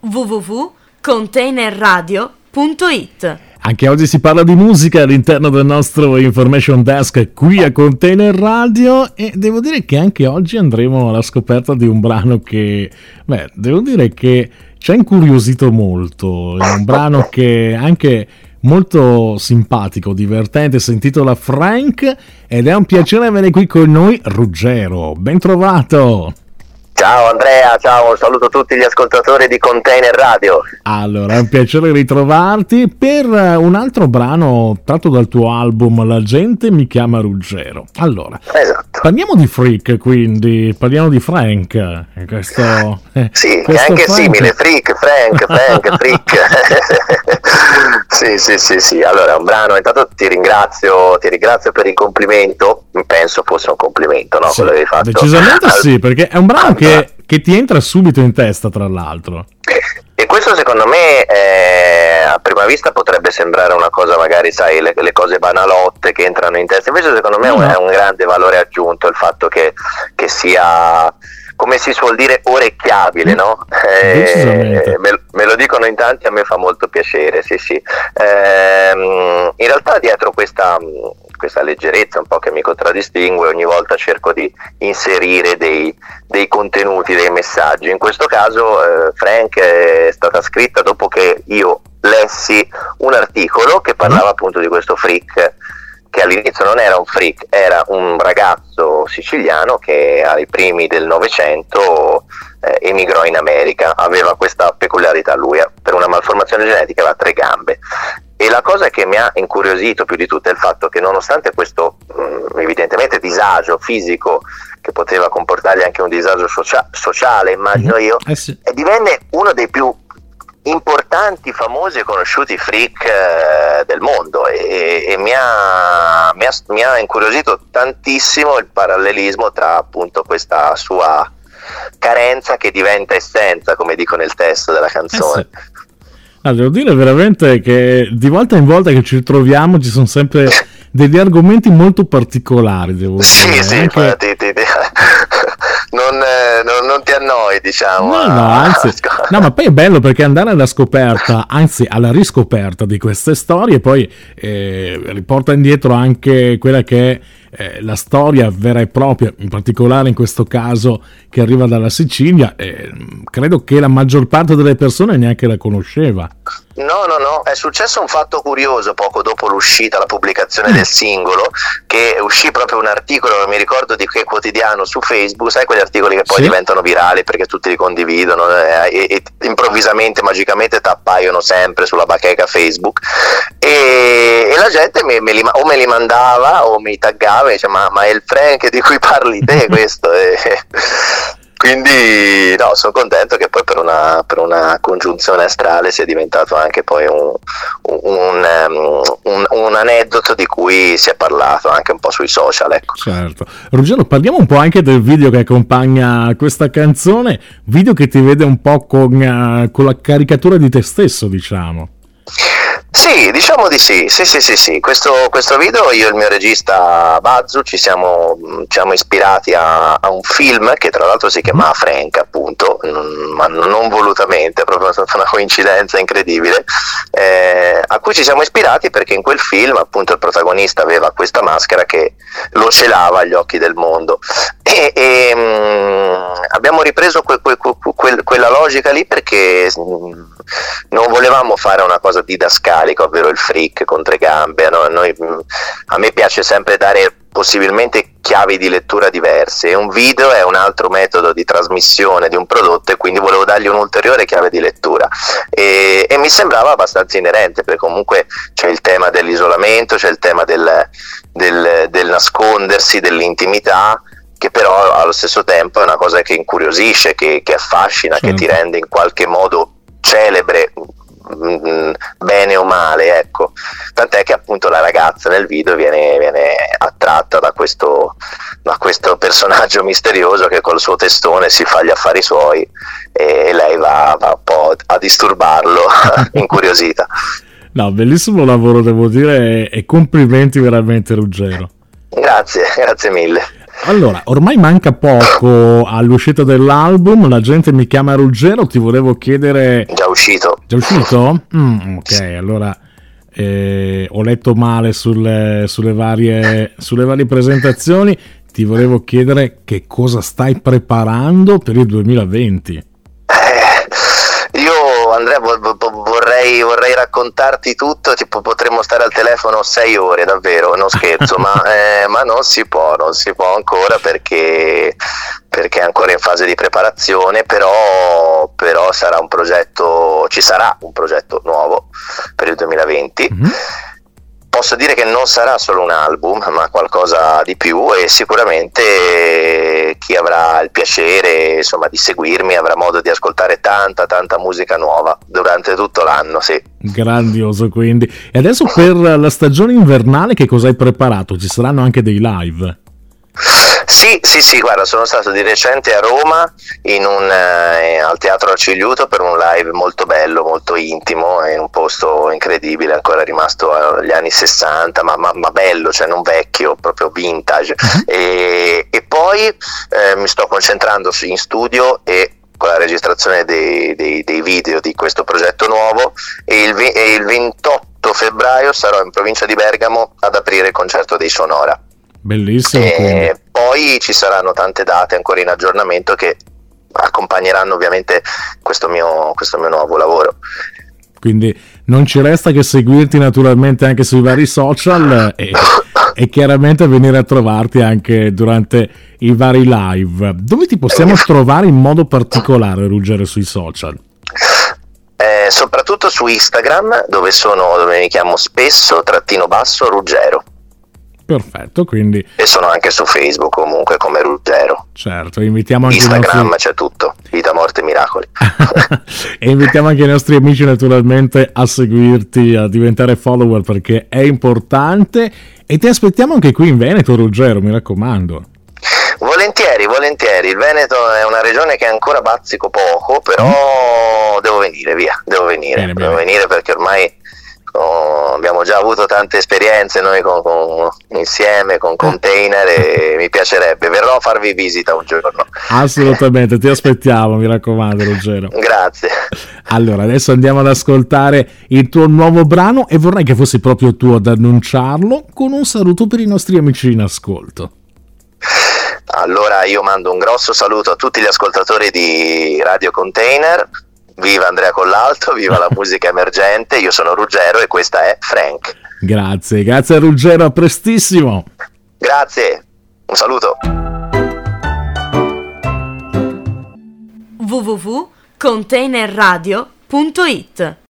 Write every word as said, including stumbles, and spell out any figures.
w w w punto container radio punto it. Anche oggi si parla di musica all'interno del nostro Information Desk qui a Container Radio, e devo dire che anche oggi andremo alla scoperta di un brano che, beh, devo dire che ci ha incuriosito molto. È un brano che è anche molto simpatico, divertente, si intitola Frank, ed è un piacere avere qui con noi Ruggero. Ben trovato! Ciao Andrea, ciao, un saluto a tutti gli ascoltatori di Container Radio. Allora, è un piacere ritrovarti per un altro brano tratto dal tuo album La gente mi chiama Ruggero. Allora, esatto. Parliamo di Freak, quindi parliamo di Frank. Questo, sì, questo che è anche Frank. simile, Freak, Frank, Frank, Freak. sì, sì, sì, sì. Allora, è un brano, intanto ti ringrazio, ti ringrazio per il complimento. Penso fosse un complimento, no? Sì, quello che hai fatto. Decisamente Al... sì, perché è un brano che, che ti entra subito in testa, tra l'altro. E questo secondo me eh, a prima vista potrebbe sembrare una cosa, magari sai, le, le cose banalotte che entrano in testa, invece secondo me no. è un grande valore aggiunto il fatto che, che sia, come si suol dire, orecchiabile, no? Eh, me, me lo dicono in tanti, a me fa molto piacere, sì sì. Eh, in realtà dietro questa, questa leggerezza un po' che mi contraddistingue, ogni volta cerco di inserire dei, dei contenuti, dei messaggi. In questo caso eh, Frank è stata scritta dopo che io lessi un articolo che parlava appunto di questo freak, che all'inizio non era un freak, era un ragazzo siciliano che ai primi del Novecento eh, emigrò in America. Aveva questa peculiarità lui, per una malformazione genetica aveva tre gambe. E la cosa che mi ha incuriosito più di tutto è il fatto che, nonostante questo mh, evidentemente disagio fisico, che poteva comportargli anche un disagio socia- sociale, immagino io, eh sì. e divenne uno dei più importanti, famosi e conosciuti freak eh, del mondo, e, e mi, ha, mi, ha, mi ha incuriosito tantissimo il parallelismo tra appunto questa sua carenza che diventa essenza, come dico nel testo della canzone. Eh sì. Ah, devo dire veramente che di volta in volta che ci troviamo ci sono sempre degli argomenti molto particolari, devo sì, dire. Sì, anche... sì, ti, ti, ti, non, eh, non, non ti annoi, diciamo. No, no, anzi, no, ma poi è bello perché andare alla scoperta, anzi alla riscoperta di queste storie, poi eh, riporta indietro anche quella che è eh, la storia vera e propria, in particolare in questo caso che arriva dalla Sicilia. Eh, credo che la maggior parte delle persone neanche la conosceva. No, no, no, è successo un fatto curioso poco dopo l'uscita, la pubblicazione del singolo, che uscì proprio un articolo, non mi ricordo di che quotidiano, su Facebook, sai quegli articoli che poi sì. diventano virali perché tutti li condividono eh, e, e improvvisamente, magicamente ti appaiono sempre sulla bacheca Facebook, e, e la gente me, me li, o me li mandava o mi taggava e diceva ma, ma è il Frank di cui parli te questo? E, quindi no, sono contento che poi per una, per una congiunzione astrale sia diventato anche poi un, un, um, un, un aneddoto di cui si è parlato anche un po' sui social, ecco. Certo. Ruggero, parliamo un po' anche del video che accompagna questa canzone, video che ti vede un po' con, uh, con la caricatura di te stesso, diciamo. Sì, diciamo di sì, sì, sì, sì, sì. Questo, questo video io e il mio regista Bazzu ci siamo, ci siamo ispirati a, a un film che tra l'altro si chiama Frank, appunto, non, ma non volutamente, è proprio stata una coincidenza incredibile, eh, a cui ci siamo ispirati perché in quel film appunto il protagonista aveva questa maschera che lo celava agli occhi del mondo, e, e mh, abbiamo ripreso que, que, que, quella logica lì perché mh, non volevamo fare una cosa didascalica, ovvero il freak con tre gambe. No? Noi, a me piace sempre dare possibilmente chiavi di lettura diverse, e un video è un altro metodo di trasmissione di un prodotto, e quindi volevo dargli un'ulteriore chiave di lettura, e, e mi sembrava abbastanza inerente, perché comunque c'è il tema dell'isolamento, c'è il tema del, del, del nascondersi, dell'intimità, che però allo stesso tempo è una cosa che incuriosisce, che, che affascina, certo. che ti rende in qualche modo celebre, mh, bene o male, ecco. Tant'è che appunto la ragazza nel video viene, viene attratta da questo, da questo personaggio misterioso che col suo testone si fa gli affari suoi, e lei va, va un po' a disturbarlo, incuriosita. No, bellissimo lavoro, devo dire, e complimenti veramente, Ruggero. Grazie, grazie mille. Allora, ormai manca poco all'uscita dell'album, La gente mi chiama Ruggero, ti volevo chiedere... Già uscito. Già uscito? Mm, ok, allora eh, ho letto male sulle, sulle, varie, sulle varie presentazioni, ti volevo chiedere che cosa stai preparando per il duemilaventi. Eh, io Andrea vorrei, vorrei raccontarti tutto, tipo potremmo stare al telefono sei ore, davvero, non scherzo, ma, eh, ma non si può, non si può ancora perché, perché è ancora in fase di preparazione, però, però sarà un progetto, ci sarà un progetto nuovo per il duemilaventi. Mm-hmm. Posso dire che non sarà solo un album, ma qualcosa di più, e sicuramente chi avrà il piacere, insomma, di seguirmi avrà modo di ascoltare tanta tanta musica nuova durante tutto l'anno, sì. Grandioso, quindi. E adesso per la stagione invernale che cosa hai preparato? Ci saranno anche dei live? Sì, sì, sì, guarda, sono stato di recente a Roma in un, eh, al Teatro Arcigliuto per un live molto bello, molto intimo, in un posto incredibile, ancora rimasto agli anni sessanta, ma, ma, ma bello, cioè non vecchio, proprio vintage. Uh-huh. E, e poi eh, mi sto concentrando in studio e con la registrazione dei, dei, dei video di questo progetto nuovo, e il, e il ventotto febbraio sarò in provincia di Bergamo ad aprire il concerto dei Sonora. Bellissimo. E poi ci saranno tante date ancora in aggiornamento che accompagneranno ovviamente questo mio, questo mio nuovo lavoro. Quindi non ci resta che seguirti naturalmente anche sui vari social e, e chiaramente venire a trovarti anche durante i vari live. Dove ti possiamo trovare in modo particolare, Ruggero, sui social? Eh, soprattutto su Instagram, dove sono, dove mi chiamo spesso trattino basso Ruggero. Perfetto, quindi... E sono anche su Facebook comunque come Ruggero. Certo, invitiamo anche Instagram, nostri... c'è tutto, vita, morte, miracoli. E invitiamo anche i nostri amici naturalmente a seguirti, a diventare follower, perché è importante, e ti aspettiamo anche qui in Veneto, Ruggero, mi raccomando. Volentieri, volentieri, il Veneto è una regione che ancora bazzico poco, però mm. devo venire, via, devo venire, bene, devo bene. venire perché ormai... Oh, abbiamo già avuto tante esperienze noi con, con, insieme con Container e mi piacerebbe, verrò a farvi visita un giorno. Assolutamente, ti aspettiamo, mi raccomando, Ruggero. Grazie. Allora, adesso andiamo ad ascoltare il tuo nuovo brano e vorrei che fossi proprio tu ad annunciarlo con un saluto per i nostri amici in ascolto. Allora io mando un grosso saluto a tutti gli ascoltatori di Radio Container. Viva Andrea Collalto, viva la musica emergente, io sono Ruggero e questa è Frank. Grazie, grazie a Ruggero, a prestissimo. Grazie, un saluto. w w w punto containerradio punto it